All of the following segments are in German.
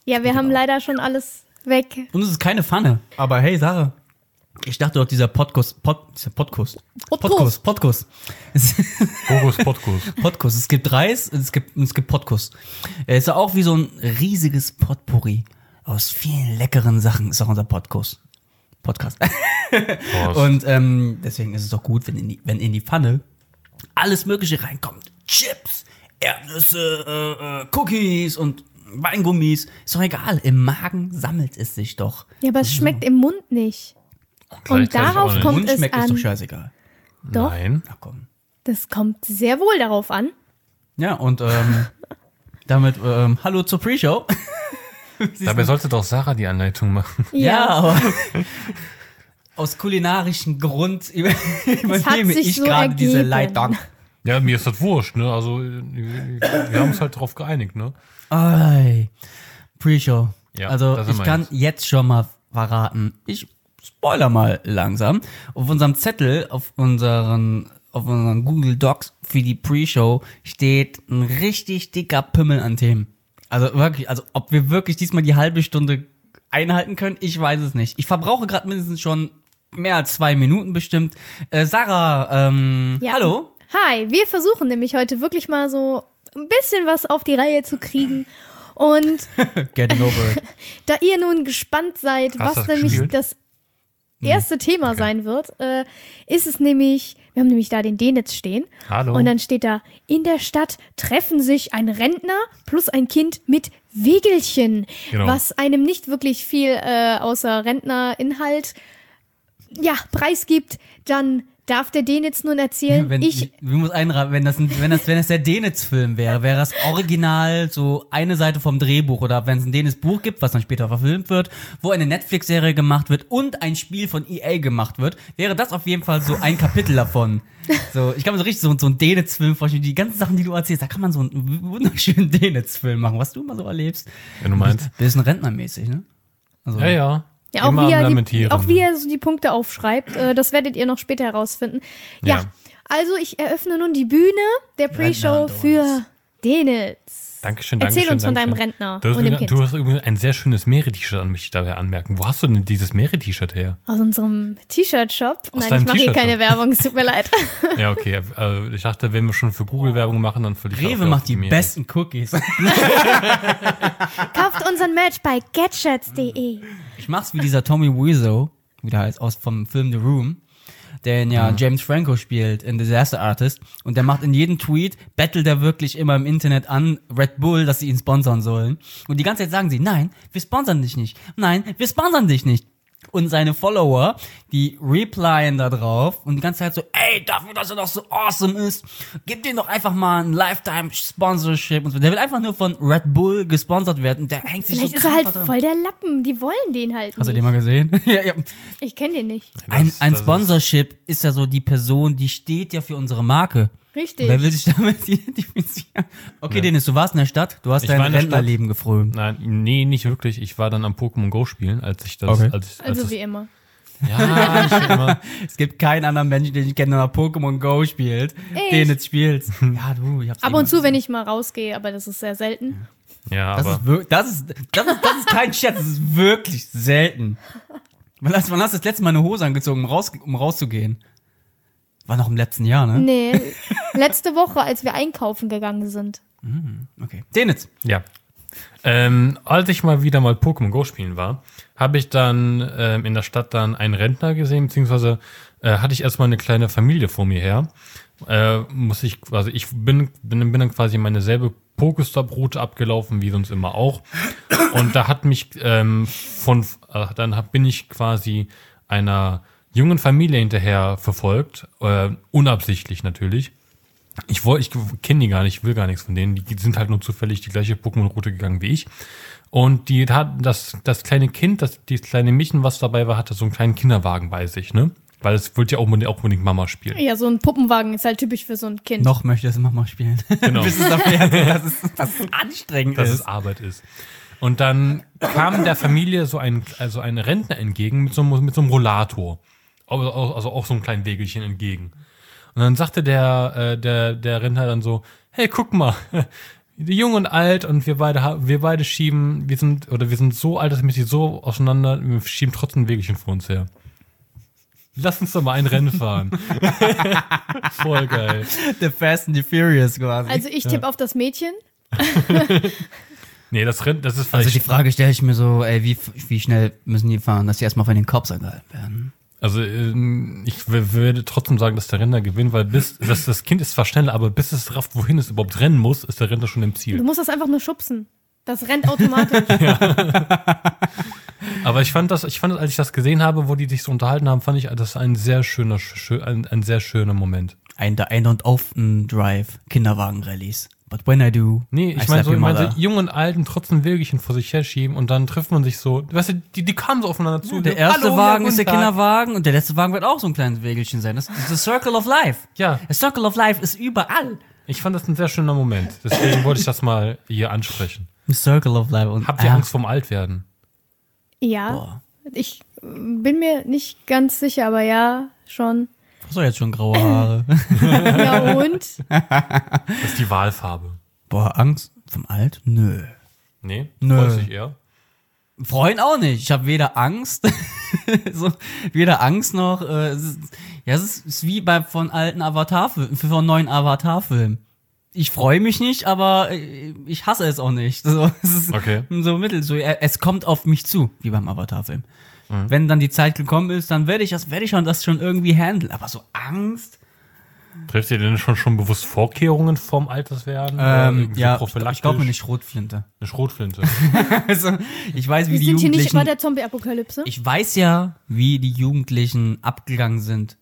Ja, wir haben leider schon alles weg. Und es ist keine Pfanne. Aber hey, Sarah, ich dachte doch, dieser Podcast. Fokus, Podcast. Es gibt Reis und es gibt Podcast. Es ist auch wie so ein riesiges Potpourri aus vielen leckeren Sachen, ist auch unser Podcast. Und deswegen ist es doch gut, wenn in die Pfanne alles Mögliche reinkommt. Chips, Erdnüsse, Cookies und Weingummis. Ist doch egal, im Magen sammelt es sich doch. Ja, aber es schmeckt im Mund nicht. Und darauf kommt Mund es schmeckt an. ist doch scheißegal. Doch, Nein. Na komm. das kommt sehr wohl darauf an. Ja, und damit hallo zur Pre-Show. Dabei sollte doch Sarah die Anleitung machen. Ja, aber aus kulinarischen Grund übernehme sich ich so gerade diese ergeben. Leitung. Ja, mir ist das wurscht, ne? Also, wir haben uns halt darauf geeinigt, ne? Ay, Pre-Show. Ja, Also das sind ich wir kann jetzt. jetzt schon mal verraten, ich spoiler mal langsam. Auf unserem Zettel, auf unseren Google Docs für die Pre-Show steht ein richtig dicker Pimmel an Themen. Also wirklich, also ob wir wirklich diesmal die halbe Stunde einhalten können, ich weiß es nicht. Ich verbrauche gerade mindestens schon mehr als 2 Minuten bestimmt. Sarah, Ja. hallo? Hi, wir versuchen nämlich heute wirklich mal so ein bisschen was auf die Reihe zu kriegen. Und Getting over it. da ihr nun gespannt seid, Hast du was das nämlich gespielt? das erste Thema sein wird, ist es nämlich, wir haben nämlich da den Denitz stehen. Hallo. Und dann steht da, in der Stadt treffen sich ein Rentner plus ein Kind mit Wegelchen. Genau. Was einem nicht wirklich viel außer Rentnerinhalt preisgibt. Dann darf der Denitz nun erzählen, Ich muss einraten, wenn das der Denitz-Film wäre das original so eine Seite vom Drehbuch oder wenn es ein Denitz-Buch gibt, was dann später verfilmt wird, wo eine Netflix-Serie gemacht wird und ein Spiel von EA gemacht wird, wäre das auf jeden Fall so ein Kapitel davon. So, ich kann mir so richtig so einen Denitz-Film vorstellen, die ganzen Sachen, die du erzählst, da kann man so einen wunderschönen Denitz-Film machen, was du immer so erlebst. Wenn du meinst. Bisschen rentnermäßig, ne? Also, Ja. Ja, auch Immer wie, lamentieren. auch wie er so die Punkte aufschreibt, das werdet ihr noch später herausfinden. Ja, Ja. also ich eröffne nun die Bühne der Pre-Show Rentner für Denitz. Dankeschön, Erzähl Dankeschön. uns von deinem Dankeschön. Rentner Du hast, und dem Kind. du hast übrigens ein sehr schönes Meere-T-Shirt an mich dabei anmerken. Wo hast du denn dieses Meere-T-Shirt her? Aus unserem T-Shirt-Shop. Aus Nein, deinem ich mache hier T-Shirt-Shop. keine Werbung, es tut mir leid. Ja, okay. Ich dachte, wenn wir schon für Google Werbung machen, dann für dich. Rewe macht die besten Cookies. Kauft unseren Merch bei getshirts.de. Ich mach's wie dieser Tommy Wiseau, wie der heißt, vom Film The Room, der ja James Franco spielt in Disaster Artist. Und der macht in jedem Tweet, bettelt er wirklich immer im Internet an Red Bull, dass sie ihn sponsern sollen. Und die ganze Zeit sagen sie, nein, wir sponsern dich nicht. Nein, wir sponsern dich nicht. Und seine Follower, die replyen da drauf und die ganze Zeit so, ey, dafür, dass er doch so awesome ist, gib dem doch einfach mal ein Lifetime-Sponsorship und so. Der will einfach nur von Red Bull gesponsert werden und der hängt sich Vielleicht so ist er halt krass dran. voll der Lappen, die wollen den halt Hast du nicht. den mal gesehen? ja. Ich kenne den nicht. Ein Sponsorship ist ja so die Person, die steht ja für unsere Marke. Richtig. Wer will sich damit identifizieren? Okay, Dennis, du warst in der Stadt, du hast Ich dein war in der Rentnerleben gefrönt. Nein, nee, nicht wirklich. Ich war dann am Pokémon Go spielen, als ich das. Okay. Also wie immer. Ja, nicht wie immer. Es gibt keinen anderen Menschen, den ich kenne, der Pokémon Go spielt, den jetzt spielst. Ja, du, ich hab's Ab und zu, wenn ich mal rausgehe, aber das ist sehr selten. Ja, Das aber. ist kein Scherz, das ist wirklich selten. Wann hast du das letzte Mal eine Hose angezogen, um rauszugehen? War noch im letzten Jahr, ne? Nee, letzte Woche, als wir einkaufen gegangen sind. Okay. Dennis. Ja. Als ich mal wieder mal Pokémon Go spielen war, habe ich dann in der Stadt dann einen Rentner gesehen, beziehungsweise hatte ich erstmal eine kleine Familie vor mir her. Ich bin dann quasi meine selbe Pokestop-Route abgelaufen, wie sonst immer auch. Und da hat mich bin ich quasi einer jungen Familie hinterher verfolgt, unabsichtlich natürlich. Ich kenne die gar nicht, ich will gar nichts von denen. Die sind halt nur zufällig die gleiche Pokémon-Route gegangen wie ich. Und die hat das kleine Kind, das kleine Mädchen, was dabei war, hatte so einen kleinen Kinderwagen bei sich, ne? Weil es wollte ja auch unbedingt Mama spielen. Ja, so ein Puppenwagen ist halt typisch für so ein Kind. Noch möchte es Mama spielen. Genau. Bis es dafür dass es anstrengend Dass ist. es Arbeit ist. Und dann kam der Familie so ein Rentner entgegen mit so einem Rollator. Also auch so einem kleinen Wägelchen entgegen. Und dann sagte der Rentner dann so, hey, guck mal, jung und alt und wir beide schieben, wir sind so alt, dass wir sich so auseinander, wir schieben trotzdem ein Wägelchen vor uns her. Lass uns doch mal ein Rennen fahren. Voll geil. The Fast and the Furious quasi. Also ich tippe auf das Mädchen. Nee, das Rennen, das ist Also vielleicht. die Frage stelle ich mir so, ey, wie schnell müssen die fahren, dass die erstmal von den Cops angehalten werden? Also ich würde trotzdem sagen, dass der Renner gewinnt, weil das Kind ist zwar schneller, aber bis es rafft, wohin es überhaupt rennen muss, ist der Renner schon im Du Ziel. musst das einfach nur schubsen. Das rennt automatisch. Aber ich fand das, als ich das gesehen habe, wo die sich so unterhalten haben, fand ich das ein sehr schöner Moment. I don't often drive Kinderwagen-Rallies. But when I do, Nee, I ich meine slap so, your mother. jung und alten trotzdem Wägelchen vor sich herschieben und dann trifft man sich so, weißt du, die kamen so aufeinander zu. Der so, erste "Hallo, Wagen ja, ist der guten Tag." Kinderwagen und der letzte Wagen wird auch so ein kleines Wägelchen sein. Das ist the Circle of Life. Ja. The Circle of Life ist überall. Ich fand das ein sehr schöner Moment. Deswegen wollte ich das mal hier ansprechen. The Circle of Life. Und Habt ihr Angst vorm Altwerden? Ja, Boah. ich bin mir nicht ganz sicher, aber ja, schon. Hast du jetzt schon graue Haare? Ja, und? Das ist die Wahlfarbe. Boah, Angst vom Alt? Nö. Nee? Nö. Freust dich eher? Freuen auch nicht. Ich habe weder Angst, weder Angst noch. Es ist wie von alten Avatar-Filmen, von neuen Avatar-Filmen. Ich freue mich nicht, aber ich hasse es auch nicht. So, es ist Okay. so mittel. So, es kommt auf mich zu, wie beim Avatar-Film. Wenn dann die Zeit gekommen ist, dann werde ich das schon irgendwie handeln. Aber so Angst. Trifft ihr denn schon bewusst Vorkehrungen vorm Alterswerden? Oder irgendwie Ja, prophylaktisch? ich glaube mir eine Schrotflinte. Eine Schrotflinte. Also, ich weiß, wie Wir die sind hier nicht Jugendlichen. bei der Zombie-Apokalypse. Ich weiß ja, wie die Jugendlichen abgegangen sind,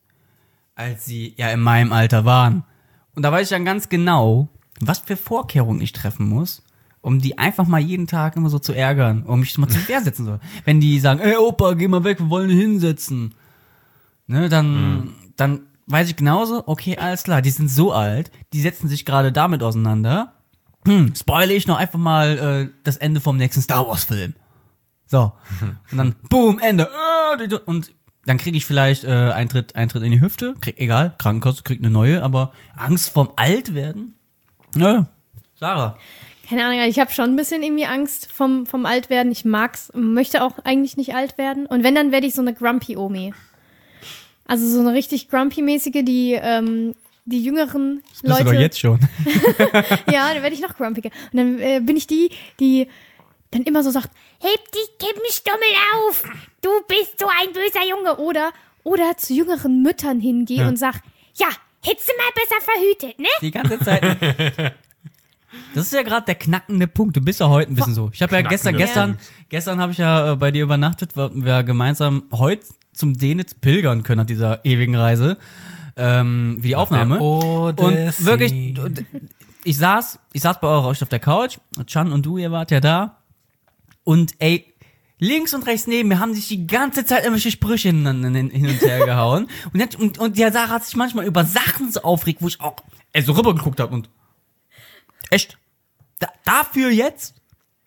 als sie ja in meinem Alter waren. Und da weiß ich dann ganz genau, was für Vorkehrungen ich treffen muss, um die einfach mal jeden Tag immer so zu ärgern, um mich mal zur Wehr setzen soll. Wenn die sagen, ey Opa, geh mal weg, wir wollen hinsetzen. Ne, dann weiß ich genauso, okay, alles klar, die sind so alt, die setzen sich gerade damit auseinander. Spoile ich noch einfach mal das Ende vom nächsten Star Wars Film. So. Und dann, boom, Ende. Und dann kriege ich vielleicht Eintritt in die Hüfte. Egal, Krankenkasse kriegt eine neue, aber Angst vorm Altwerden? Nö. Sarah. Keine Ahnung, ich habe schon ein bisschen irgendwie Angst vom Altwerden. Ich möchte auch eigentlich nicht alt werden. Und wenn, dann werde ich so eine Grumpy-Omi. Also so eine richtig Grumpy-mäßige, die jüngeren Bist du doch Leute. jetzt schon. Ja, dann werde ich noch grumpiger. Und dann bin ich die dann immer so sagt, heb die Kippenstummel auf, du bist so ein böser Junge. Oder zu jüngeren Müttern hingehe und sag, ja, hättest du mal besser verhütet, ne? Die ganze Zeit. Das ist ja gerade der knackende Punkt. Du bist ja heute ein bisschen so. Ich habe ja gestern habe ich ja bei dir übernachtet, weil wir gemeinsam heute zum Dänitz pilgern können nach dieser ewigen Reise. Wie die Aufnahme. Und wirklich, ich saß bei euch auf der Couch, Chan und du, ihr wart ja da. Und ey, links und rechts neben mir haben sich die ganze Zeit irgendwelche Sprüche hin und her gehauen. Und der Sarah hat sich manchmal über Sachen so aufregt, wo ich auch so rübergeguckt habe und echt? Dafür jetzt?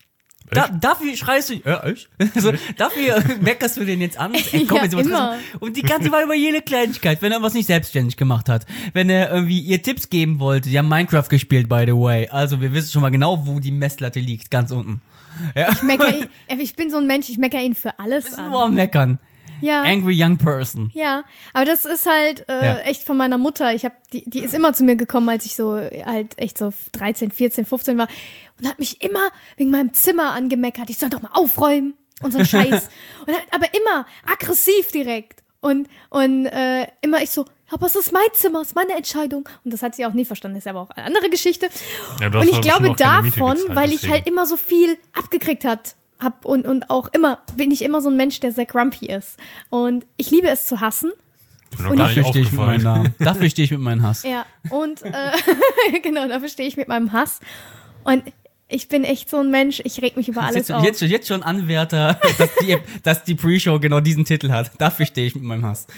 Dafür schreist du, echt? Also, dafür meckerst du den jetzt an? Ey, komm, Ja, jetzt was immer. Und die ganze war über jede Kleinigkeit, wenn er was nicht selbstständig gemacht hat. Wenn er irgendwie ihr Tipps geben wollte. Die haben Minecraft gespielt, by the way. Also, wir wissen schon mal genau, wo die Messlatte liegt. Ganz unten. Ja. Ich bin so ein Mensch, ich meckere ihn für alles Das ist an. nur am Meckern. Ja. Angry young person. Ja, aber das ist halt echt von meiner Mutter. Die ist immer zu mir gekommen, als ich so halt echt so 13, 14, 15 war und hat mich immer wegen meinem Zimmer angemeckert. Ich soll doch mal aufräumen und so ein Scheiß. Aber immer aggressiv direkt. Und immer ich so, aber es ist mein Zimmer, es ist meine Entscheidung. Und das hat sie auch nie verstanden, ist aber auch eine andere Geschichte. Ja, Und ich glaube bestimmt auch keine Miete davon, gezahlt, weil ich deswegen. halt immer so viel abgekriegt hab und auch immer, bin ich immer so ein Mensch, der sehr grumpy ist. Und ich liebe es zu hassen. Ist mir noch Und gar nicht Dafür stehe ich mit meinem aufgefallen. Namen. Dafür stehe ich mit meinem Hass. Ja, und genau, dafür stehe ich mit meinem Hass. Und ich bin echt so ein Mensch, ich reg mich über alles auf. Jetzt schon Anwärter, dass die Pre-Show genau diesen Titel hat. Dafür stehe ich mit meinem Hass.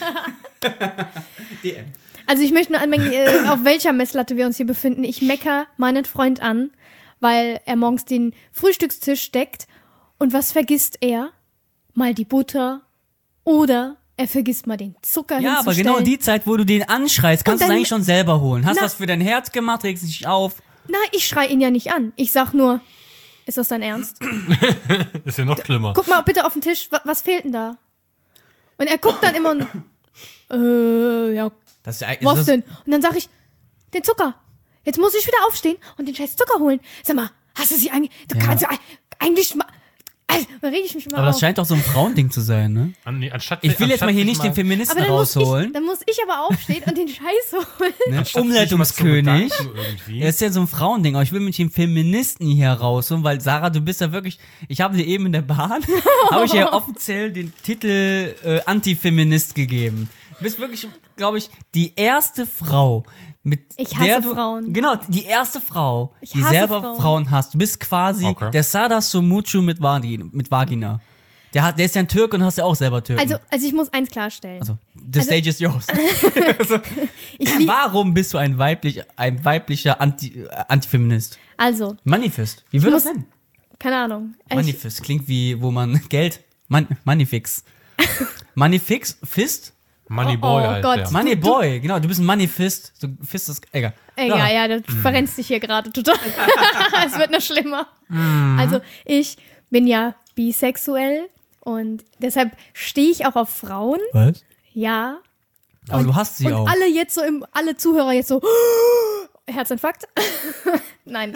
DM. Also ich möchte nur anmerken, auf welcher Messlatte wir uns hier befinden. Ich mecker meinen Freund an, weil er morgens den Frühstückstisch deckt. Und was vergisst er? Mal die Butter oder er vergisst mal den Zucker Ja, aber hinzustellen. genau die Zeit, wo du den anschreist, kannst du es dann- eigentlich schon selber holen. Hast Na- was für dein Herz gemacht, regst dich auf. Nein, ich schrei ihn ja nicht an. Ich sag nur, ist das dein Ernst? Ist ja noch schlimmer. Guck mal bitte auf den Tisch, was fehlt denn da? Und er guckt dann immer und, ja, Das ist ja, was denn? Und dann sag ich, den Zucker. Jetzt muss ich wieder aufstehen und den scheiß Zucker holen. Sag mal, hast du sie eigentlich, du kannst ja eigentlich mal, dann reg ich mich mal Aber das auf. scheint doch so ein Frauending zu sein, ne? Ich will jetzt mal hier nicht den Feministen Aber rausholen. dann muss ich aber aufstehen und den Scheiß holen. Ne? Umleitungskönig. Das ist ja so ein Frauending, aber ich will mit dem Feministen hier rausholen, weil Sarah, du bist ja wirklich, ich habe dir eben in der Bahn, habe ich ja offiziell den Titel Antifeminist gegeben. Du bist wirklich, glaube ich, die erste Frau, mit Ich hasse der du, Frauen. Genau, die erste Frau, Ich die hasse selber Frauen. Frauen hasst. Du bist quasi der Sada Sumucu mit Vagina. Der ist ja ein Türk und hast ja auch selber Türken. Also ich muss eins klarstellen. Also, the stage is yours. Warum bist du ein weiblicher Antifeminist? Also, Manifest. Wie würde das nennen? keine Ahnung. Manifest. Klingt wie, wo man Geld. Manifix. Manifix? Fist? Moneyboy heißt Gott. der. Moneyboy. Genau, du bist ein Manifest. Du Fist ist, egal. Egal, ja, du verrennst dich hier gerade total. Es wird noch schlimmer. Also, ich bin ja bisexuell und deshalb stehe ich auch auf Frauen. Was? Ja. Aber du hast sie Und auch. alle Zuhörer jetzt so, Herzinfarkt. Nein.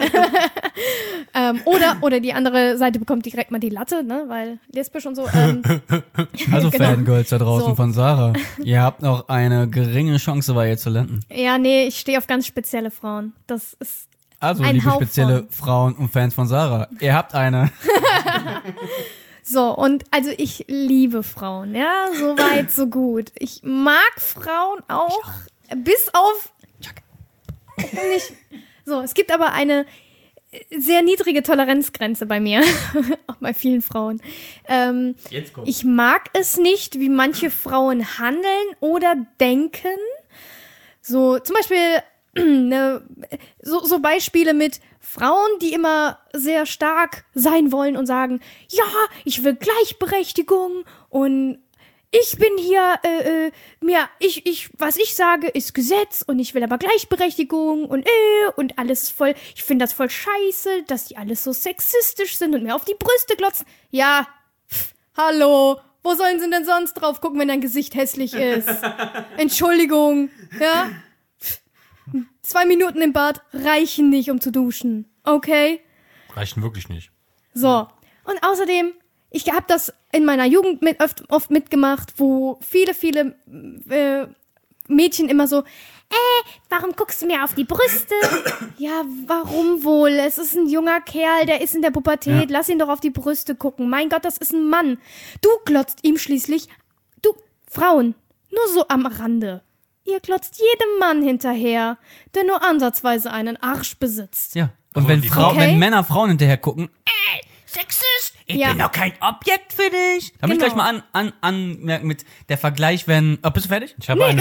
Oder die andere Seite bekommt direkt mal die Latte, ne, weil lesbisch und so. Also genau. Fangirls da draußen So. von Sarah. Ihr habt noch eine geringe Chance, bei ihr zu landen. Ja, nee, ich stehe auf ganz spezielle Frauen. Das ist Also, ein liebe Hauch spezielle von. Frauen und Fans von Sarah, ihr habt eine. so. Und also ich liebe Frauen, ja, so weit, so gut. Ich mag Frauen auch, bis auf nicht. So, es gibt aber eine sehr niedrige Toleranzgrenze bei mir, auch bei vielen Frauen. Jetzt kommt. Ich mag es nicht, wie manche Frauen handeln oder denken. So, zum Beispiel, so Beispiele mit Frauen, die immer sehr stark sein wollen und sagen, ja, ich will Gleichberechtigung und ich bin hier, was ich sage, ist Gesetz und ich will aber Gleichberechtigung und alles voll, ich finde das voll scheiße, dass die alles so sexistisch sind und mir auf die Brüste glotzen. Ja, hallo, wo sollen sie denn sonst drauf gucken, wenn dein Gesicht hässlich ist? Entschuldigung, ja? 2 Minuten im Bad reichen nicht, um zu duschen, okay? Reichen wirklich nicht. So, und außerdem, ich habe das in meiner Jugend oft mitgemacht, wo viele Mädchen immer so, warum guckst du mir auf die Brüste? Ja, warum wohl? Es ist ein junger Kerl, der ist in der Pubertät, lass ihn doch auf die Brüste gucken. Mein Gott, das ist ein Mann. Du glotzt ihm schließlich, Frauen, nur so am Rande. Ihr glotzt jedem Mann hinterher, der nur ansatzweise einen Arsch besitzt. Ja. Und Aber die Okay. wenn Männer Frauen hinterher gucken, Sexist, ich Ja. bin doch kein Objekt für dich. Da muss ich Genau. gleich mal anmerken mit der Vergleich, wenn, bist du fertig? Ich habe eine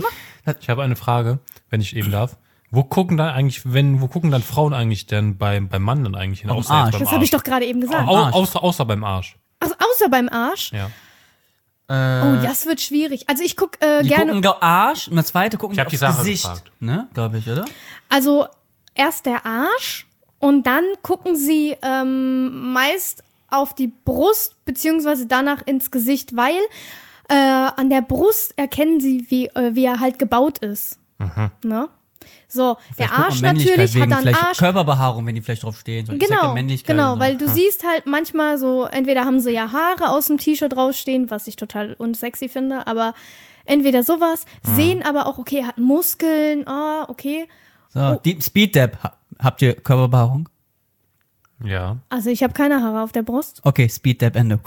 Frage, wenn ich eben darf. Wo gucken dann Frauen eigentlich denn beim Mann dann eigentlich hin? Am Außer jetzt Arsch. beim Das habe ich doch gerade eben gesagt. Außer beim Arsch. Also außer beim Arsch. Ja. Oh, das wird schwierig. Also ich gucke Die gerne. gucken Arsch und das zweite gucken Ich hab aufs die Sache Gesicht. gefragt. Ne, glaube ich, oder? Also erst der Arsch und dann gucken sie meist auf die Brust beziehungsweise danach ins Gesicht, weil an der Brust erkennen sie, wie er halt gebaut ist. Ne? So, der Vielleicht guckt man Arsch Männlichkeit natürlich hat wegen dann vielleicht Arsch. Körperbehaarung, wenn die vielleicht drauf stehen. So Genau, Männlichkeit genau, und so. weil du siehst halt manchmal so, entweder haben sie ja Haare aus dem T-Shirt rausstehen, was ich total unsexy finde, aber entweder sowas, sehen aber auch, okay, hat Muskeln, okay. So, die Speed Dab, habt ihr Körperbehaarung? Ja. Also ich habe keine Haare auf der Brust. Okay, Speed Dab Ende.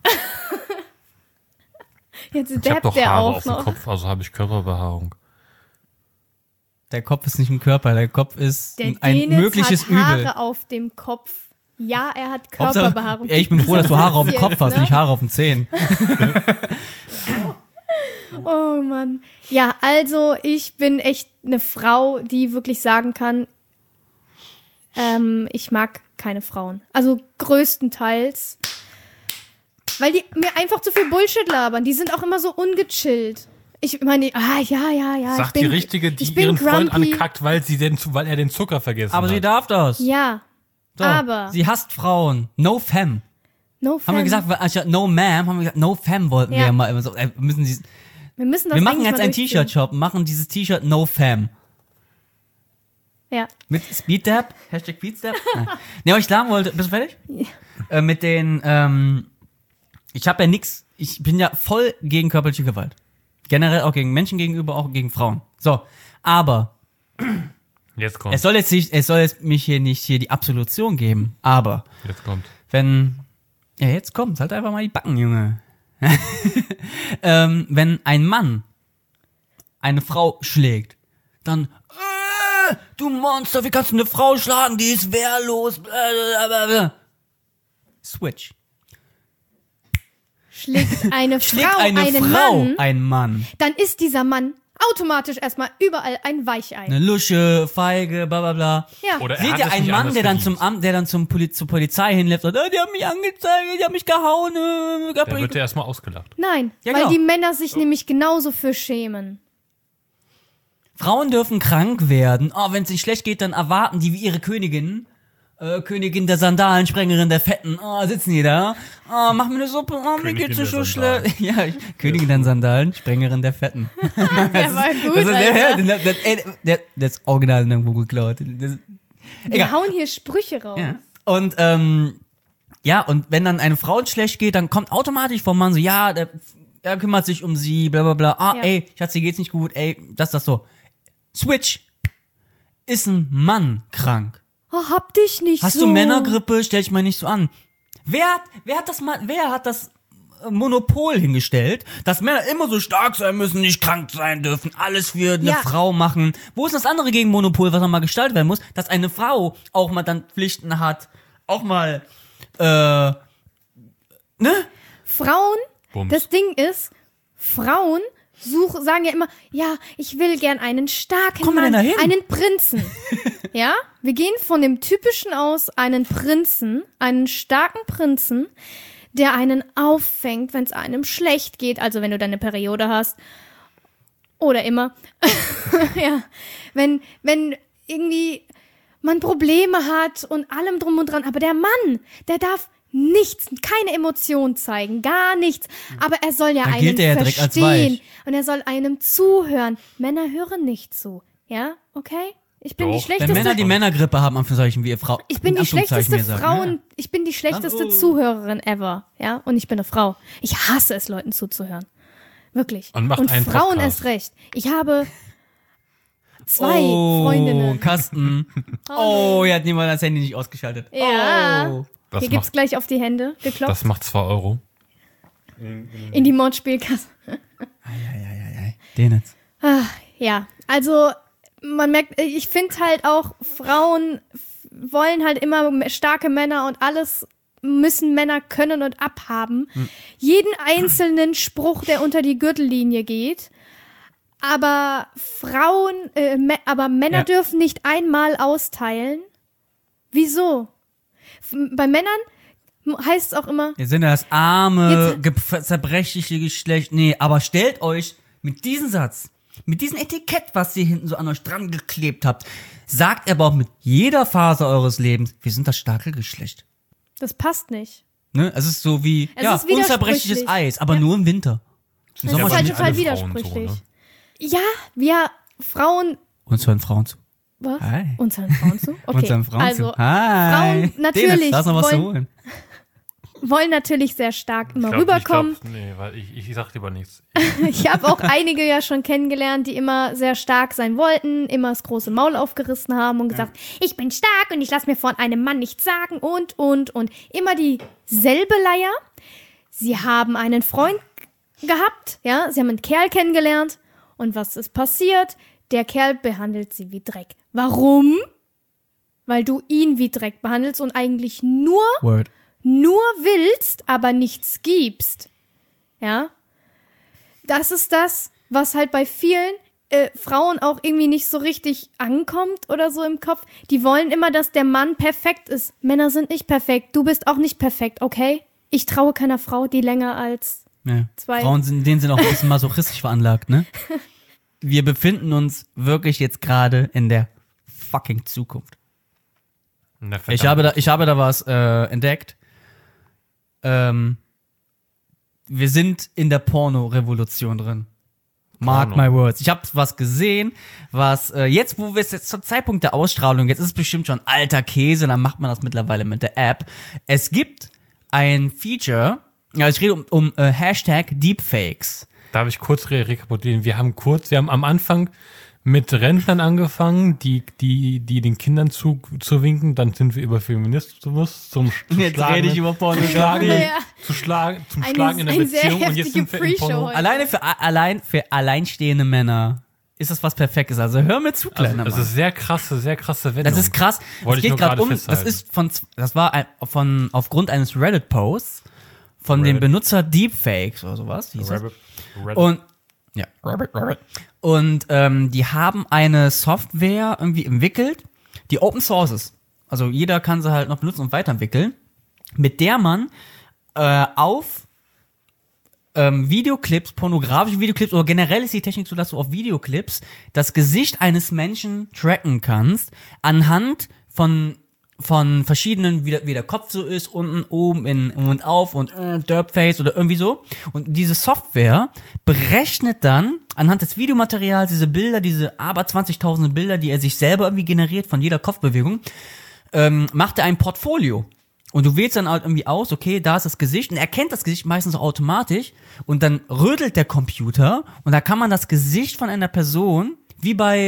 Jetzt Ich habe dabbt doch der Haare auch auf dem noch. Kopf, also habe ich Körperbehaarung. Der Kopf ist nicht ein Körper, der Kopf ist Der ein Dennis mögliches hat Haare Übel. auf dem Kopf. Ja, er hat Hauptsache- Körperbehaarung. Ey, ich bin froh, dass du Haare auf dem Kopf Jetzt, hast, ne? nicht Haare auf den Zähnen. Oh Mann. Ja, also ich bin echt eine Frau, die wirklich sagen kann, ich mag keine Frauen. Also größtenteils. Weil die mir einfach zu viel Bullshit labern. Die sind auch immer so ungechillt. Ich meine, ja. Sagt die Richtige, die ihren Freund ankackt, weil er den Zucker vergessen Aber hat. sie darf das. Ja, So, aber. sie hasst Frauen. No femme. No Haben wir gesagt, anstatt no ma'am, haben wir gesagt, no femme wollten wir ja mal immer so. wir müssen das Wir machen eigentlich jetzt mal ein durchziehen. T-Shirt-Shop, machen dieses T-Shirt no femme. Ja. Mit Speeddab? Hashtag Speeddab? Ne, aber ich sagen wollte, bist du fertig? Ja. Mit den, ich habe ja nix, ich bin ja voll gegen körperliche Gewalt. Generell auch gegen Menschen gegenüber, auch gegen Frauen. So, aber Jetzt kommt. es soll jetzt mich hier nicht die Absolution geben, aber Jetzt kommt. jetzt kommt, halt einfach mal die Backen, Junge. Wenn ein Mann eine Frau schlägt, dann du Monster, wie kannst du eine Frau schlagen? Die ist wehrlos. Blablabla. Switch. Schlägt eine Frau eine einen Frau Mann, einen Mann. dann ist dieser Mann automatisch erstmal überall ein Weichei. Eine Lusche, Feige, bla bla bla. Ja. Oder er Seht hat ihr es einen nicht Mann, anders der dann verdient. zur Polizei hinläuft und die haben mich angezeigt, die haben mich gehauen. Da wird er erstmal ausgelacht. Nein, Ja, weil genau. die Männer sich nämlich genauso für schämen. Frauen dürfen krank werden. Oh, wenn es nicht schlecht geht, dann erwarten die wie ihre Königin. Königin der Sandalen, Sprengerin der Fetten. Oh, sitzen die da. Oh, mach mir eine Suppe. Oh, mir Königin geht's der so Sandalen. schlecht. Ja, Königin der Sandalen, Sprengerin der Fetten. Der war gut, Das ist Alter. das Original irgendwo geklaut. Wir hauen hier Sprüche raus. Ja. Und, und wenn dann eine Frau schlecht geht, dann kommt automatisch vom Mann so, ja, der kümmert sich um sie, bla bla bla. Ah, Ja. ey, Schatz, dir geht's nicht gut, ey, das so. Switch. Ist ein Mann krank? Oh, hab dich nicht Hast so. du Männergrippe? Stell dich mal nicht so an. Wer hat das Monopol hingestellt, dass Männer immer so stark sein müssen, nicht krank sein dürfen, alles für eine Ja. Frau machen? Wo ist das andere Gegenmonopol, was mal gestaltet werden muss, dass eine Frau auch mal dann Pflichten hat, auch mal, ne? Frauen, Bums. das Ding ist, Frauen sagen ja immer, ja, ich will gern einen starken Kommen wir Mann, denn da hin? einen Prinzen. Ja, wir gehen von dem Typischen aus, einen Prinzen, einen starken Prinzen, der einen auffängt, wenn es einem schlecht geht, also wenn du deine Periode hast. Oder immer. Ja, wenn irgendwie man Probleme hat und allem drum und dran, aber der Mann, der darf nichts, keine Emotion zeigen, gar nichts. Aber er soll ja Da einen gilt er ja direkt als verstehen weich. und er soll einem zuhören. Männer hören nicht zu. Ja, okay? Ich bin Doch. die Wenn schlechteste. Wenn Männer die Männergrippe haben, Anführungszeichen, wie ihr Frau. Ich bin in die schlechteste Anführungszeichen, wie ihr sagt, Frauen, ne? ich bin die schlechteste Dann, oh. Zuhörerin ever, ja, und ich bin eine Frau. Ich hasse es, Leuten zuzuhören. Wirklich. Und macht einen Frauen Podcast. erst recht. Ich habe 2 Freundinnen. Kasten. Oh, hier hat niemand das Handy nicht ausgeschaltet. Ja. Oh. Das Hier gibt's macht, gleich auf die Hände geklopft. das macht 2 Euro. In die Mordspielkasse. Den jetzt. Ja, also man merkt, ich finde halt auch, Frauen wollen halt immer starke Männer und alles müssen Männer können und abhaben. Jeden einzelnen Spruch, der unter die Gürtellinie geht. Aber aber Männer Ja. dürfen nicht einmal austeilen. Wieso? Bei Männern heißt es auch immer, Wir sind ja das arme, zerbrechliche Geschlecht. Nee, aber stellt euch mit diesem Satz, mit diesem Etikett, was ihr hinten so an euch dran geklebt habt, sagt aber auch mit jeder Phase eures Lebens, wir sind das starke Geschlecht. das passt nicht. Ne? Es ist so wie, Es ja, ist widersprüchlich. unzerbrechliches Eis, aber Ja. nur im Winter. Das Ja, ist aber halt nicht total alle Frauen widersprüchlich. so, ne? Ja, wir Frauen. Uns hören Frauen zu. Was? Hi. Uns hören Frauen zu? Okay. Uns hören Frauen also, zu. Hi. Frauen natürlich Da ist noch was zu holen. wollen natürlich sehr stark immer Ich rüberkommen. nee, weil ich sag lieber nichts. Ich habe auch einige ja schon kennengelernt, die immer sehr stark sein wollten, immer das große Maul aufgerissen haben und gesagt, ich bin stark und ich lasse mir von einem Mann nichts sagen und. Immer dieselbe Leier. Sie haben einen Freund gehabt, ja, sie haben einen Kerl kennengelernt und was ist passiert? Der Kerl behandelt sie wie Dreck. Warum? Weil du ihn wie Dreck behandelst und eigentlich nur Word. willst, aber nichts gibst. Ja? Das ist das, was halt bei vielen Frauen auch irgendwie nicht so richtig ankommt oder so im Kopf. Die wollen immer, dass der Mann perfekt ist. Männer sind nicht perfekt. Du bist auch nicht perfekt, okay? Ich traue keiner Frau, die länger als Ja. 2. Frauen denen sind auch ein bisschen masochistisch veranlagt, ne? Wir befinden uns wirklich jetzt gerade in der fucking Zukunft. Ich habe da was entdeckt. Wir sind in der Porno-Revolution drin. Mark my words. Ich habe was gesehen, was jetzt, wo wir es jetzt zum Zeitpunkt der Ausstrahlung, jetzt ist es bestimmt schon alter Käse, dann macht man das mittlerweile mit der App. Es gibt ein Feature, ja, ich rede um Hashtag Deepfakes. Darf ich kurz rekapitulieren? Wir haben am Anfang mit Rentnern angefangen, die den Kindern zuwinken, dann sind wir über Feminismus zum Jetzt rede ich über Porno. Schlagen in der Beziehung und jetzt sind wir in Porno. Allein für alleinstehende Männer ist das was Perfektes. Also hör mir zu, kleiner Mann. Das ist sehr krasse Wendung. Das ist krass. Wollte ich nur gerade festhalten. Das war aufgrund eines Reddit-Posts von dem Benutzer Deepfakes oder sowas. Hieß Reddit. Und ja, Rabbit. Und die haben eine Software irgendwie entwickelt, die Open Source ist. Also jeder kann sie halt noch benutzen und weiterentwickeln, mit der man auf Videoclips, pornografische Videoclips oder generell ist die Technik so, dass du auf Videoclips das Gesicht eines Menschen tracken kannst anhand von verschiedenen, wie der Kopf so ist, unten, oben, in und auf und Derpface oder irgendwie so. Und diese Software berechnet dann anhand des Videomaterials diese Bilder, diese aber 20.000 Bilder, die er sich selber irgendwie generiert von jeder Kopfbewegung, macht er ein Portfolio. Und du wählst dann halt irgendwie aus, okay, da ist das Gesicht und er erkennt das Gesicht meistens auch automatisch und dann rödelt der Computer und da kann man das Gesicht von einer Person, wie bei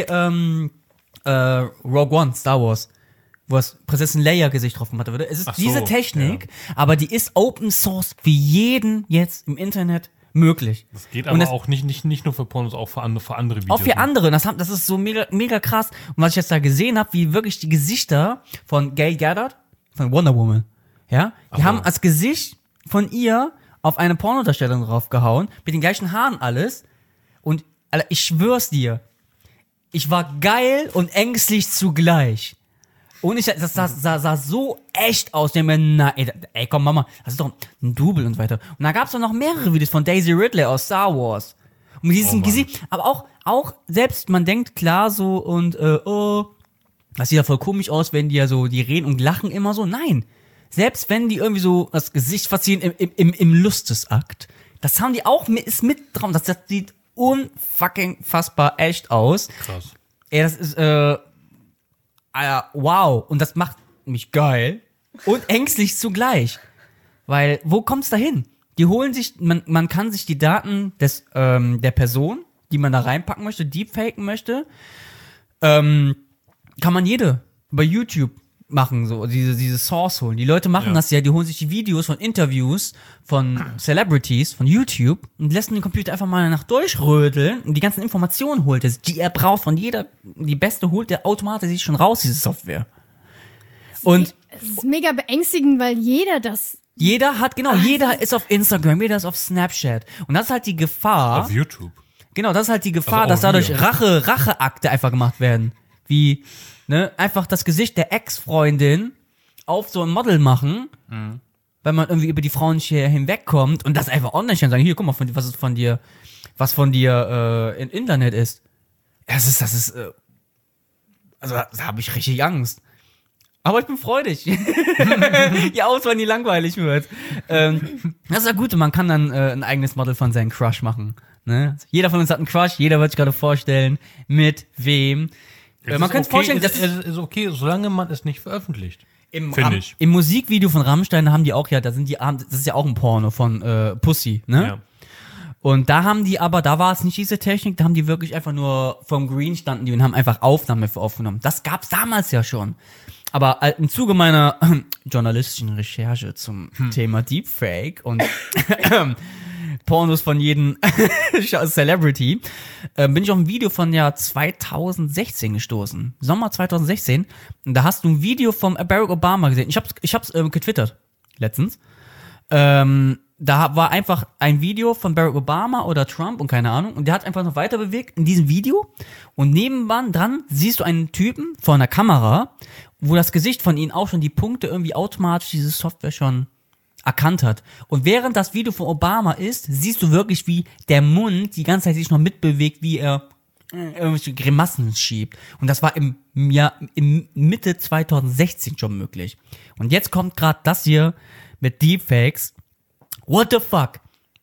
Rogue One, Star Wars, wo das Prinzessin Leia Gesicht drauf gemacht wurde. Es ist diese Technik, aber die ist Open Source für jeden jetzt im Internet möglich. Das geht aber auch nicht nur für Pornos, auch für andere Videos. Auch für andere. Das ist so mega krass. Und was ich jetzt da gesehen habe, wie wirklich die Gesichter von Gal Gadot, von Wonder Woman, ja, die haben als Gesicht von ihr auf eine Pornodarstellerin draufgehauen, mit den gleichen Haaren alles. Und Alter, ich schwör's dir, ich war geil und ängstlich zugleich. Und das sah so echt aus. Ich mir, ey, komm, Mama, das ist doch ein Double und so weiter. Und da gab's doch noch mehrere Videos von Daisy Ridley aus Star Wars. Und mit diesem Gesicht, aber auch selbst, man denkt klar so und, das sieht ja voll komisch aus, wenn die ja so, die reden und lachen immer so. Nein. Selbst wenn die irgendwie so das Gesicht verziehen im Lustesakt, das haben die auch, ist mit drauf. Das sieht unfucking fassbar echt aus. Krass. Ey, das ist, wow. Und das macht mich geil und ängstlich zugleich. Weil, wo kommt's da hin? Die holen sich, man kann sich die Daten der Person, die man da reinpacken möchte, deepfaken möchte, kann man jede bei YouTube machen, so, diese Source holen. Die Leute machen das ja, die holen sich die Videos von Interviews von Celebrities, von YouTube und lassen den Computer einfach mal nach durchrödeln und die ganzen Informationen holt er, die er braucht von jeder, die beste holt der automatisch sich schon raus, diese Software. Und es ist mega beängstigend, weil jeder ist auf Instagram, jeder ist auf Snapchat. Und das ist halt die Gefahr. Auf YouTube. Genau, das ist halt die Gefahr, Also dass dadurch Racheakte einfach gemacht werden. Wie, ne, einfach das Gesicht der Ex-Freundin auf so ein Model machen, weil man irgendwie über die Frauen hier hinwegkommt und das einfach online stellen und sagen, hier, guck mal, was von dir im Internet ist. Also da habe ich richtig Angst. Aber ich bin freudig. Die Auswahl nie langweilig wird. Das ist ja gut, man kann dann ein eigenes Model von seinem Crush machen. Ne? Jeder von uns hat einen Crush, jeder wird sich gerade vorstellen, mit wem. Man könnte vorstellen, das ist okay, solange man es nicht veröffentlicht. Finde ich. Im Musikvideo von Rammstein haben die auch das ist ja auch ein Porno von Pussy, ne? Ja. Und da war es nicht diese Technik, da haben die wirklich einfach nur vom Green standen die und haben einfach Aufnahme für aufgenommen. Das gab's damals ja schon. Aber im Zuge meiner journalistischen Recherche zum Thema Deepfake und Pornos von jedem Celebrity, bin ich auf ein Video von Jahr 2016 gestoßen. Sommer 2016. Und da hast du ein Video von Barack Obama gesehen. Ich hab's getwittert. Letztens. Da war einfach ein Video von Barack Obama oder Trump und keine Ahnung. Und der hat einfach noch weiter bewegt in diesem Video. Und nebenan dran siehst du einen Typen vor einer Kamera, wo das Gesicht von ihm auch schon die Punkte irgendwie automatisch diese Software schon erkannt hat. Und während das Video von Obama ist, siehst du wirklich, wie der Mund die ganze Zeit sich noch mitbewegt, wie er irgendwelche Grimassen schiebt. Und das war im Mitte 2016 schon möglich. Und jetzt kommt gerade das hier mit Deepfakes. What the fuck?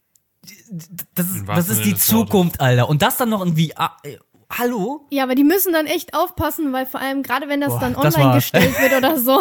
Das ist die Zukunft, Alter. Und das dann noch in VR. Hallo? Ja, aber die müssen dann echt aufpassen, weil vor allem gerade wenn das dann das online war- gestellt wird oder so,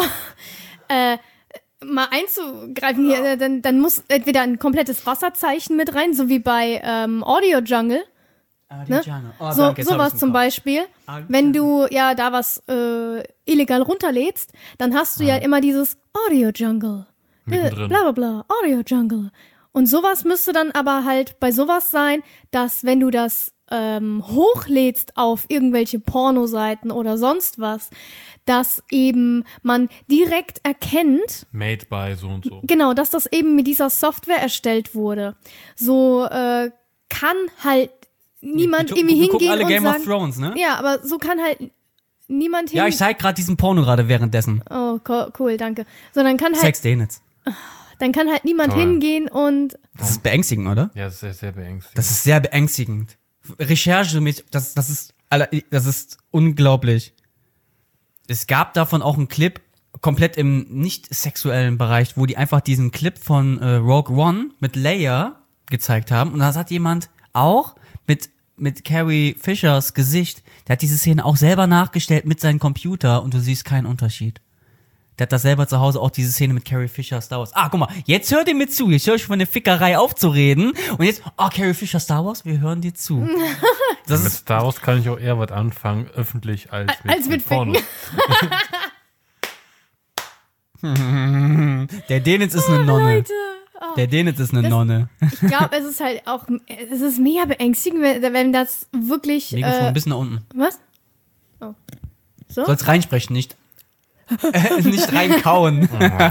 mal einzugreifen hier, dann muss entweder ein komplettes Wasserzeichen mit rein, so wie bei Audio Jungle. Ne? Sowas zum Beispiel. Wenn du ja da was illegal runterlädst, dann hast du ja immer dieses Audio Jungle. Mittendrin. Bla bla bla, Audio Jungle. Und sowas müsste dann aber halt bei sowas sein, dass wenn du das hochlädst auf irgendwelche Pornoseiten oder sonst was, dass eben man direkt erkennt, Made by so und so. genau, dass das eben mit dieser Software erstellt wurde. So kann halt niemand irgendwie wir gucken hingehen alle und Game sagen, of Thrones, ne? ja, aber so kann halt niemand Ja, ich zeig gerade diesen Porno gerade währenddessen. Oh, cool, danke. So, dann kann halt, Zeig's dir jetzt. niemand Toll. hingehen und Das ist beängstigend, oder? Ja, das ist sehr, sehr beängstigend. Das ist sehr beängstigend. Recherche mit, das ist unglaublich. Es gab davon auch einen Clip, komplett im nicht sexuellen Bereich, wo die einfach diesen Clip von Rogue One mit Leia gezeigt haben. Und das hat jemand auch mit Carrie Fishers Gesicht, der hat diese Szene auch selber nachgestellt mit seinem Computer und du siehst keinen Unterschied. Der hat das selber zu Hause auch diese Szene mit Carrie Fisher Star Wars. Ah, guck mal, jetzt hört ihr mir zu. Jetzt höre ich von der Fickerei aufzureden. Und jetzt, Carrie Fisher Star Wars, wir hören dir zu. Das Mit ist, Star Wars kann ich auch eher was anfangen, öffentlich, als mit Porno. der Denitz ist eine Nonne. Leute, Der Denitz ist eine Nonne. ich glaube, es ist halt auch, es ist mega beängstigend, wenn das wirklich, Mikrofon ein bisschen nach unten. was? Oh. So? Sollst reinsprechen, nicht nicht reinkauen.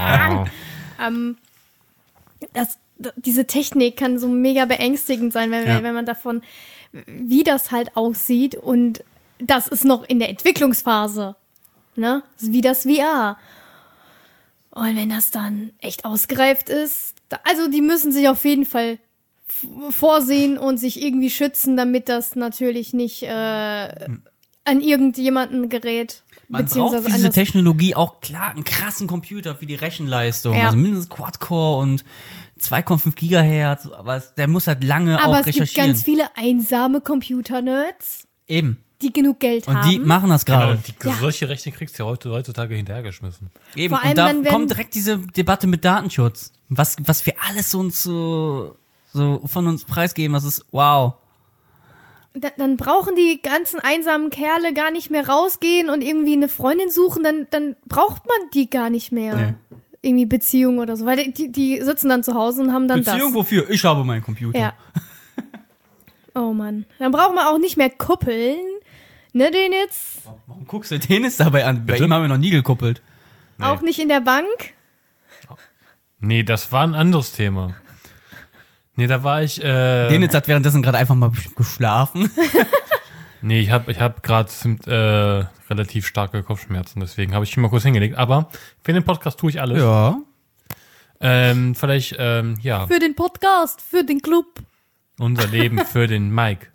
Diese Technik kann so mega beängstigend sein, wenn man davon, wie das halt aussieht und das ist noch in der Entwicklungsphase, ne? Wie das VR. Und wenn das dann echt ausgereift ist, also die müssen sich auf jeden Fall vorsehen und sich irgendwie schützen, damit das natürlich nicht an irgendjemanden gerät. Man braucht beziehungsweise für diese anders. Technologie auch klar einen krassen Computer für die Rechenleistung. Ja. Also mindestens Quad-Core und 2,5 Gigahertz. Aber der muss halt lange Aber auch es gibt recherchieren. ganz viele einsame Computer-Nerds, Eben. die genug Geld Und haben. die machen das gerade. Solche Rechte kriegst du ja heutzutage hinterhergeschmissen. Eben. Vor allem Und da dann, wenn- kommt direkt diese Debatte mit Datenschutz. Was wir alles uns so von uns preisgeben, das ist wow. Dann brauchen die ganzen einsamen Kerle gar nicht mehr rausgehen und irgendwie eine Freundin suchen, dann braucht man die gar nicht mehr. Nee. Irgendwie Beziehung oder so, weil die sitzen dann zu Hause und haben dann Beziehung wofür? Ich habe meinen Computer. das. Ja. Oh Mann. Dann braucht man auch nicht mehr kuppeln. Ne, den jetzt? Warum guckst du Dennis dabei an? Bei Bitte? ihm haben wir noch nie gekuppelt. Nee. Auch nicht in der Bank? Nee, das war ein anderes Thema. Nee, da war ich. Dennis hat währenddessen gerade einfach mal geschlafen. Nee, ich hab gerade relativ starke Kopfschmerzen, deswegen habe ich mich mal kurz hingelegt. Aber für den Podcast tue ich alles. Ja. Vielleicht, ja, Für den Podcast, für den Club. unser Leben für den Mike.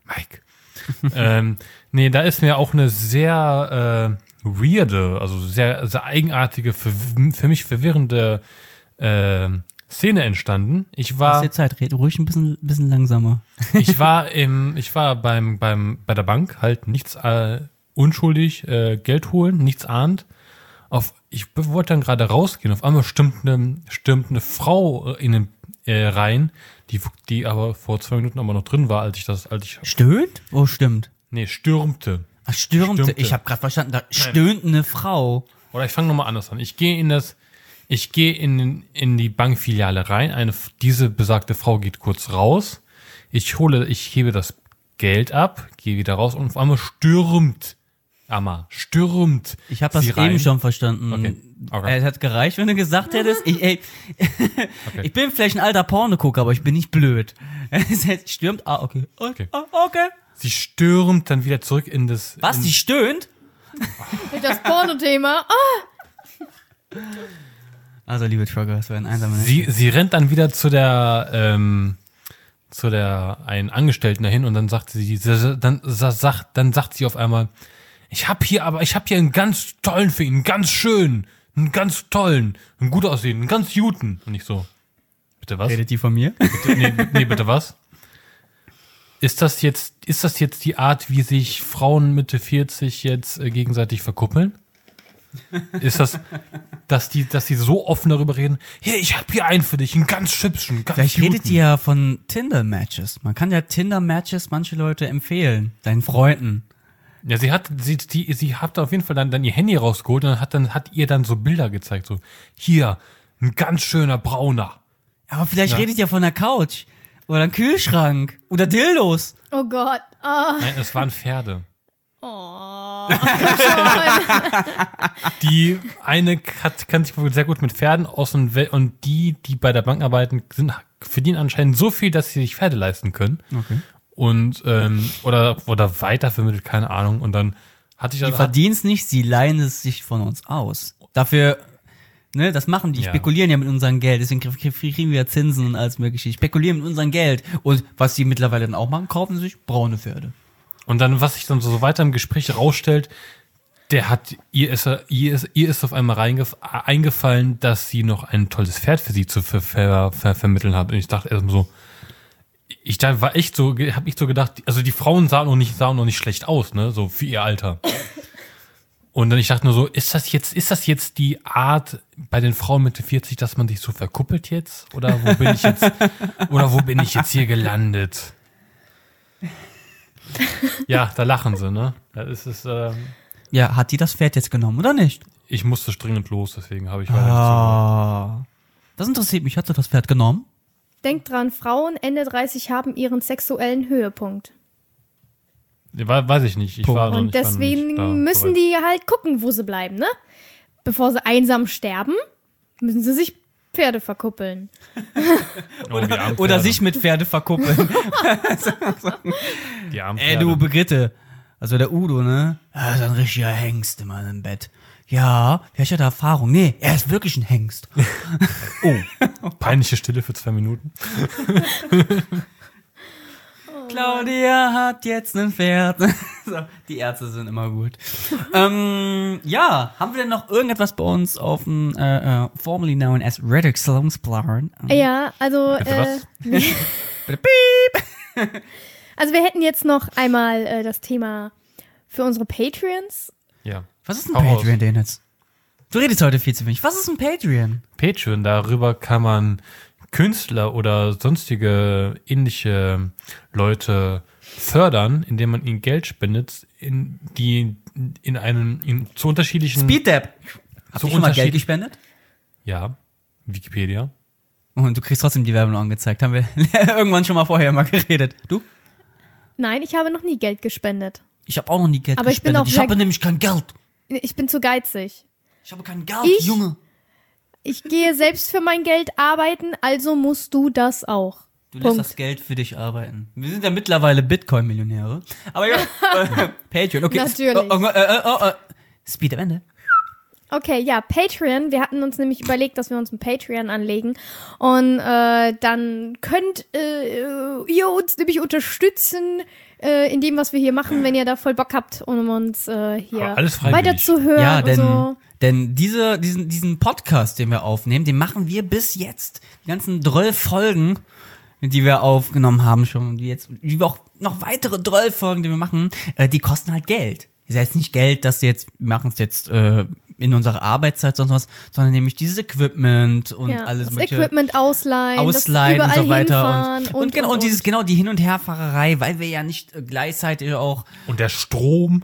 Nee, da ist mir auch eine sehr weirde, also sehr, sehr eigenartige, für mich verwirrende Szene entstanden. Ich Hast war dir Zeit, red ruhig ein bisschen langsamer. Ich war bei der Bank halt nichts unschuldig Geld holen, nichts ahnt. Ich wollte dann gerade rausgehen. Auf einmal stürmt eine Frau in den rein, die aber vor 2 Minuten aber noch drin war, als ich Stöhnt? Oh, stimmt. nee, stürmte. Ach, stürmte. Stürmte. Ich habe gerade verstanden, da stöhnt eine Frau. Oder ich fange nochmal anders an. Ich gehe in die Bankfiliale rein. Diese besagte Frau geht kurz raus. Ich hebe das Geld ab, gehe wieder raus und auf einmal stürmt. Ich habe das sie rein. eben schon verstanden. Okay. Es hat gereicht, wenn du gesagt hättest, ich bin vielleicht ein alter Pornogucker, aber ich bin nicht blöd. Es stürmt, okay. Okay. Okay. Sie stürmt dann wieder zurück in das. Was, die stöhnt? Das Porno-Thema. Also, liebe Trucker, das wäre ein einsamer Sie rennt dann wieder zu der einen Angestellten dahin und dann sagt dann sagt sie auf einmal, ich habe hier einen ganz tollen für ihn, einen ganz schönen, einen ganz tollen, einen gut aussehenden, einen ganz guten. Und ich so, bitte was? Redet die von mir? Nee, bitte was? Ist das jetzt die Art, wie sich Frauen Mitte 40 jetzt gegenseitig verkuppeln? Ist das, dass die so offen darüber reden? Hier, ich habe hier einen für dich, einen ganz hübschen, ganz Vielleicht guten. redet ihr ja von Tinder-Matches. Man kann ja Tinder-Matches manche Leute empfehlen, deinen Freunden. Ja, sie hat auf jeden Fall dann ihr Handy rausgeholt und hat ihr dann so Bilder gezeigt, so hier ein ganz schöner brauner. Aber vielleicht redet ihr von der Couch oder einem Kühlschrank oder Dildos. Oh Gott. Oh. Nein, es waren Pferde. Oh. Die eine kann sich wohl sehr gut mit Pferden aus und die bei der Bank arbeiten, verdienen anscheinend so viel, dass sie sich Pferde leisten können. Okay. Und oder weitervermittelt, keine Ahnung. Und dann hatte ich Die verdienen es nicht, sie leihen es sich von uns aus. Dafür, ne, das machen die, spekulieren ja mit unserem Geld, deswegen kriegen wir Zinsen und alles mögliche. Die spekulieren mit unserem Geld. Und was die mittlerweile dann auch machen, kaufen sie sich braune Pferde. Und dann, was sich dann so weiter im Gespräch rausstellt, ihr ist auf einmal eingefallen, dass sie noch ein tolles Pferd für sie zu vermitteln hat. Und ich dachte erstmal so, habe ich so gedacht, also die Frauen sahen noch nicht schlecht aus, ne, so für ihr Alter. Und dann ich dachte nur so, ist das jetzt die Art bei den Frauen Mitte 40, dass man sich so verkuppelt jetzt? Oder wo bin ich jetzt hier gelandet? Ja, da lachen sie, ne? Das ist ja, hat die das Pferd jetzt genommen oder nicht? Ich musste dringend los, deswegen habe ich weiter nicht zugehört. Das interessiert mich. Hat sie das Pferd genommen? Denkt dran, Frauen Ende 30 haben ihren sexuellen Höhepunkt. Weiß ich nicht. Und deswegen müssen die halt gucken, wo sie bleiben, ne? Bevor sie einsam sterben, müssen sie sich Pferde verkuppeln. Oder sich mit Pferde verkuppeln. Die armen Ey, Pferde. du Brigitte. Also der Udo, ne? Er ist ein richtiger Hengst immer im Bett. Ja, vielleicht hat er Erfahrung. Nee, er ist wirklich ein Hengst. Oh, peinliche Stille für 2 Minuten. Claudia hat jetzt ein Pferd. So, die Ärzte sind immer gut. Ja, haben wir denn noch irgendetwas bei uns auf dem formerly known as Redux Salons Plan? Ja, also also wir hätten jetzt noch einmal das Thema für unsere Patreons. Ja. Was ist ein Patreon denn jetzt? Du redest heute viel zu wenig. Was ist ein Patreon? Patreon, darüber kann man Künstler oder sonstige ähnliche Leute fördern, indem man ihnen Geld spendet, zu unterschiedlichen... Speeddab. Hast du schon mal Geld gespendet? Ja, Wikipedia. Und du kriegst trotzdem die Werbung angezeigt. Haben wir irgendwann schon mal vorher mal geredet. Du? Nein, ich habe noch nie Geld gespendet. Ich habe auch noch nie Geld Aber gespendet. Ich habe nämlich kein Geld. Ich bin zu geizig. Ich habe kein Geld, Junge. Ich gehe selbst für mein Geld arbeiten, also musst du das auch. Du lässt das Geld für dich arbeiten. Wir sind ja mittlerweile Bitcoin-Millionäre. Aber ja, Patreon, okay. Natürlich. Speed am Ende. Okay, ja, Patreon. Wir hatten uns nämlich überlegt, dass wir uns ein Patreon anlegen. Und dann könnt ihr uns nämlich unterstützen in dem, was wir hier machen, wenn ihr da voll Bock habt, um uns hier weiterzuhören. Ja, denn diesen Podcast, den wir aufnehmen, den machen wir bis jetzt. Die ganzen 12 Folgen, die wir aufgenommen haben schon, wie wir auch noch weitere 12 Folgen, die wir machen, die kosten halt Geld. Das heißt nicht Geld, dass wir machen es jetzt in unserer Arbeitszeit sonst was, sondern nämlich dieses Equipment und alles das mögliche. Equipment ausleihen und so weiter und die Hin- und Herfahrerei, weil wir ja nicht gleichzeitig auch und der Strom,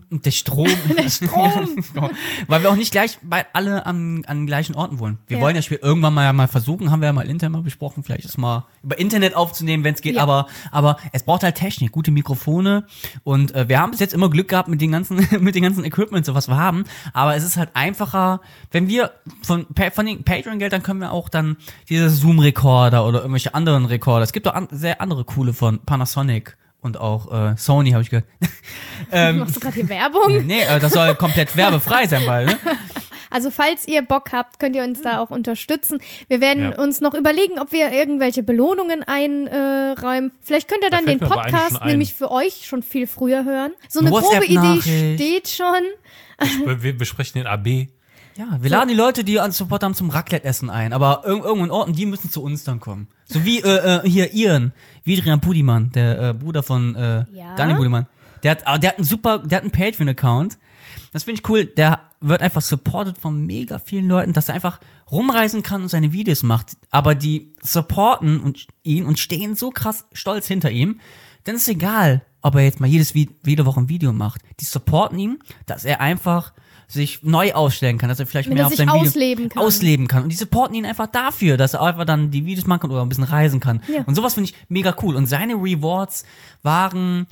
weil wir auch nicht gleich alle an gleichen Orten wohnen. Wir wollen das Spiel irgendwann mal versuchen, haben wir ja mal intern mal besprochen, vielleicht das mal über Internet aufzunehmen, wenn es geht, aber es braucht halt Technik, gute Mikrofone und wir haben bis jetzt immer Glück gehabt mit den ganzen Equipment, so was wir haben, aber es ist halt einfacher, wenn wir von den Patreon-Geldern können wir auch dann diese Zoom-Rekorder oder irgendwelche anderen Rekorder. Es gibt auch sehr andere coole von Panasonic und auch Sony, habe ich gehört. Machst du gerade hier Werbung? Nee, das soll komplett werbefrei sein, weil, ne? Also falls ihr Bock habt, könnt ihr uns da auch unterstützen. Wir werden uns noch überlegen, ob wir irgendwelche Belohnungen einräumen. Vielleicht könnt ihr dann den Podcast nämlich für euch schon viel früher hören. So eine grobe Idee steht schon. Wir besprechen den AB. Ja, wir laden die Leute, die an Support haben, zum Raclette-Essen ein. Aber irgendwo in Orten, die müssen zu uns dann kommen. So wie hier Ian, Vidrian Pudiman, der Bruder von Daniel Pudiman. Der hat einen Patreon-Account. Das finde ich cool. Der wird einfach supported von mega vielen Leuten, dass er einfach rumreisen kann und seine Videos macht. Aber die supporten ihn und stehen so krass stolz hinter ihm. Denn es ist egal, ob er jetzt mal jede Woche ein Video macht. Die supporten ihn, dass er einfach sich neu ausstellen kann, dass er vielleicht mehr auf sein Video ausleben kann. Und die supporten ihn einfach dafür, dass er einfach dann die Videos machen kann oder ein bisschen reisen kann. Ja. Und sowas finde ich mega cool. Und seine Rewards waren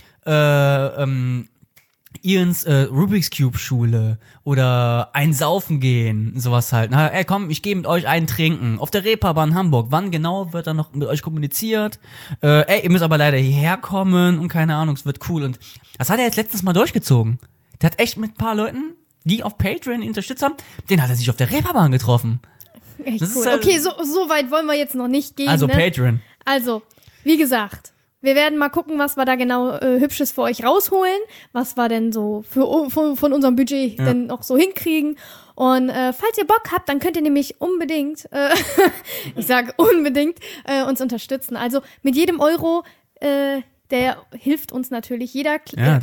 Ians Rubik's Cube Schule oder ein Saufen gehen, sowas halt. Na, ey, komm, ich gehe mit euch einen trinken. Auf der Reeperbahn in Hamburg. Wann genau wird dann noch mit euch kommuniziert? Ihr müsst aber leider hierher kommen und keine Ahnung, es wird cool. Und das hat er jetzt letztens mal durchgezogen. Der hat echt mit ein paar Leuten, die auf Patreon ihn unterstützt haben, den hat er sich auf der Reeperbahn getroffen. Echt cool. Halt okay, so weit wollen wir jetzt noch nicht gehen. Also Patreon. Also, wie gesagt, wir werden mal gucken, was wir da genau Hübsches für euch rausholen, was wir denn so von unserem Budget denn noch so hinkriegen. Und falls ihr Bock habt, dann könnt ihr nämlich unbedingt, ich sage unbedingt, uns unterstützen. Also mit jedem Euro, der hilft uns natürlich. Hier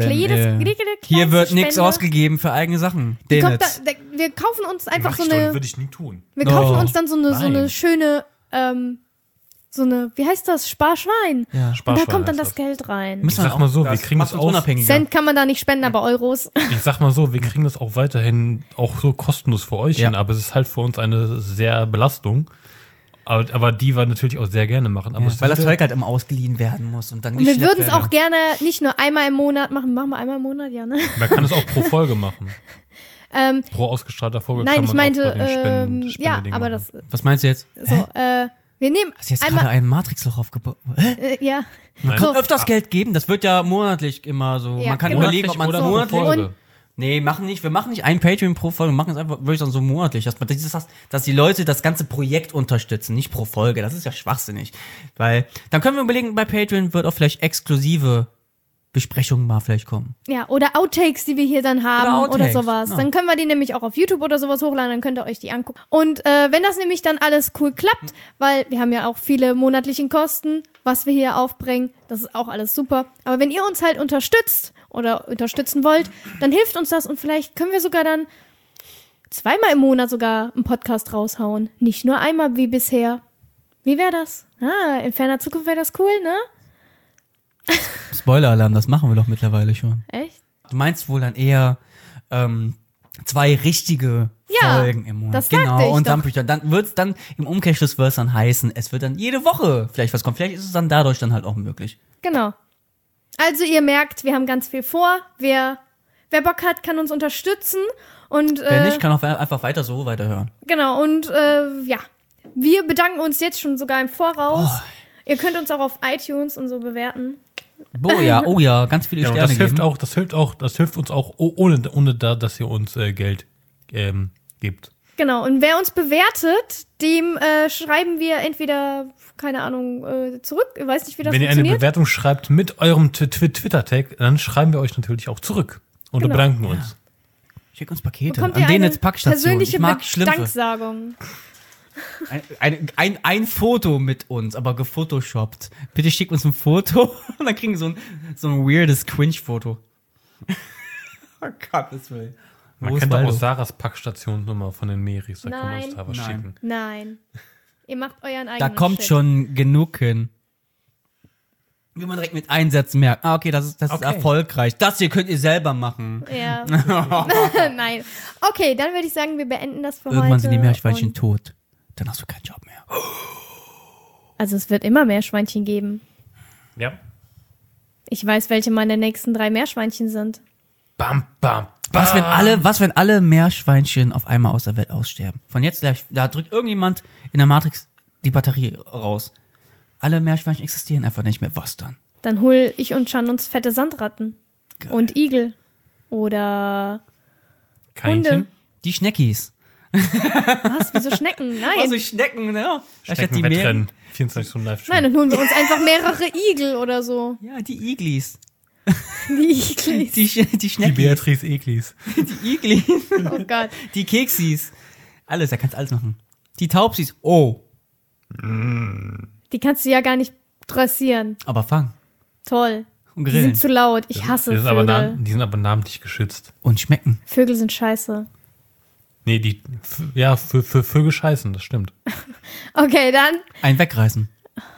wird nichts ausgegeben für eigene Sachen. Wir kaufen uns einfach würde ich nie tun. Wir kaufen uns dann so eine schöne, wie heißt das? Sparschwein. Ja, Sparschwein. Und da kommt dann das Geld rein. Ich sag mal so, wir kriegen das auch. Cent kann man da nicht spenden, aber Euros. Ich sag mal so, wir kriegen das auch weiterhin auch so kostenlos für euch hin, aber es ist halt für uns eine sehr Belastung. Aber die wir natürlich auch sehr gerne machen. Aber weil das Zeug halt immer ausgeliehen werden muss. Und wir würden es auch gerne nicht nur einmal im Monat machen. Machen wir einmal im Monat, ja, ne? Man kann es auch pro Folge machen. Pro ausgestrahlter Folge kann man auch bei den Spendedingen aber machen. Was meinst du jetzt? So, wir nehmen hast du jetzt gerade ein Matrixloch aufgebaut? Ja. Man kann öfters Geld geben. Das wird ja monatlich immer so. Ja, man kann überlegen, ob man es monatlich... Nee, wir machen nicht ein Patreon pro Folge, wir machen es einfach wirklich so monatlich, dass die Leute das ganze Projekt unterstützen, nicht pro Folge. Das ist ja schwachsinnig. Weil, dann können wir überlegen, bei Patreon wird auch vielleicht exklusive Besprechungen mal vielleicht kommen. Ja, oder Outtakes, die wir hier dann haben oder sowas. Ja. Dann können wir die nämlich auch auf YouTube oder sowas hochladen, dann könnt ihr euch die angucken. Und wenn das nämlich dann alles cool klappt, weil wir haben ja auch viele monatlichen Kosten, was wir hier aufbringen, das ist auch alles super. Aber wenn ihr uns halt unterstützt oder unterstützen wollt, dann hilft uns das und vielleicht können wir sogar dann 2-mal im Monat sogar einen Podcast raushauen. Nicht nur einmal wie bisher. Wie wäre das? In ferner Zukunft wäre das cool, ne? Spoiler-Alarm, das machen wir doch mittlerweile schon. Echt? Du meinst wohl dann eher 2 richtige Folgen im Monat. Das sagte ich und doch. Dann wird's dann im Umkehrschluss wird's dann heißen, es wird dann jede Woche vielleicht was kommen. Vielleicht ist es dann dadurch dann halt auch möglich. Genau. Also ihr merkt, wir haben ganz viel vor. Wer Bock hat, kann uns unterstützen. Und wer nicht, kann auch einfach weiterhören. Genau, und wir bedanken uns jetzt schon sogar im Voraus. Oh. Ihr könnt uns auch auf iTunes und so bewerten. Oh ja, ganz viele Sterne das hilft uns auch, ohne dass ihr uns Geld gibt. Genau, und wer uns bewertet, dem schreiben wir entweder, keine Ahnung, zurück. Ich weiß nicht, wie das funktioniert. Wenn ihr eine Bewertung schreibt mit eurem Twitter-Tag, dann schreiben wir euch natürlich auch zurück und bedanken uns. Ja. Schickt uns Pakete. An denen jetzt Packstationen. Persönliche Danksagung. Ein Foto mit uns, aber gefotoshoppt. Bitte schickt uns ein Foto und dann kriegen wir so ein weirdes Cringe-Foto. Oh Gottes Willen. Man kann doch auch Sarahs Packstationsnummer von den Meris, da kann man uns da was schicken. Nein. Ihr macht euren eigenen Da kommt schon genug hin. Wie man direkt mit Einsätzen merkt. Okay, das ist erfolgreich. Das hier könnt ihr selber machen. Ja. Nein. Okay, dann würde ich sagen, wir beenden das für heute. Irgendwann sind die Meerschweinchen tot. Dann hast du keinen Job mehr. Also es wird immer Meerschweinchen geben. Ja. Ich weiß, welche meine nächsten 3 Meerschweinchen sind. Bam, bam, bam. Was, wenn alle Meerschweinchen auf einmal aus der Welt aussterben? Von jetzt gleich, da drückt irgendjemand in der Matrix die Batterie raus. Alle Meerschweinchen existieren einfach nicht mehr. Was dann? Dann hol ich und Chan uns fette Sandratten. Geil. Und Igel. Oder Kaninchen? Hunde. Die Schneckis. Was? Wieso Schnecken? Nein. Also Schnecken, ne? Schneckenwettrennen. 24 Stunden Livestream. Nein, dann holen wir uns einfach mehrere Igel oder so. Ja, die Iglis. Die Iglis. Die Die Schnecken. Beatrice Eglis. Die Iglis. Oh Gott. Die Keksis. Alles, da kannst alles machen. Die Taubsis. Oh. Die kannst du ja gar nicht dressieren. Aber fang. Toll. Und Die grillen. sind zu laut. Ich hasse Vögel. Die sind aber namentlich geschützt. Und schmecken. Vögel sind scheiße. Nee, für Vögel scheißen, das stimmt. Okay, dann. Ein Wegreißen.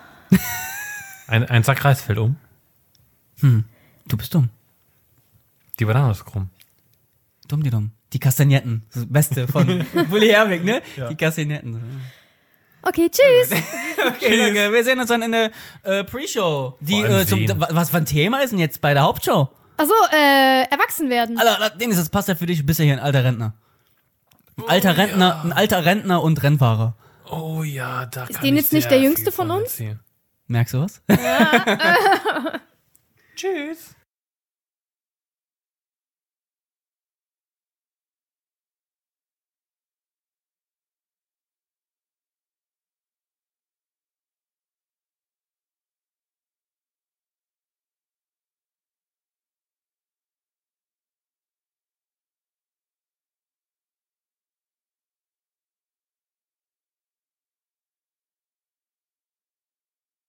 Ein Sack Reis fällt um. Du bist dumm. Die Banane ist krumm. Dumm, die dumm. Die Kastagnetten. Das Beste von Bully Herbig, ne? Ja. Die Kastagnetten. Okay, tschüss. Okay, danke. Wir sehen uns dann in der Pre-Show. Die, was für ein Thema ist denn jetzt bei der Hauptshow? Achso, erwachsen werden. Alter, Dennis, das passt ja für dich. Du bist ja hier ein alter Rentner. Ein alter Rentner und Rennfahrer. Oh ja, da ist den jetzt nicht der Jüngste von uns? Merkst du was? Tschüss.